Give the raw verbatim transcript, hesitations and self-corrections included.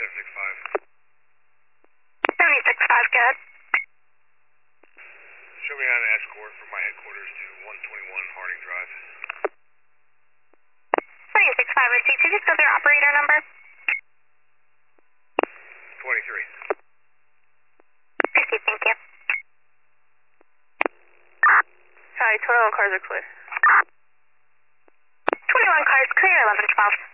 seventy-six five. seventy-six five, go ahead. Show me on an escort from my headquarters to one twenty-one Harding Drive. seventy-six five received. Could you just go their operator number? twenty-three. Received, thank you. Hi, twenty-one cars are clear. twenty-one cars clear, eleven twelve.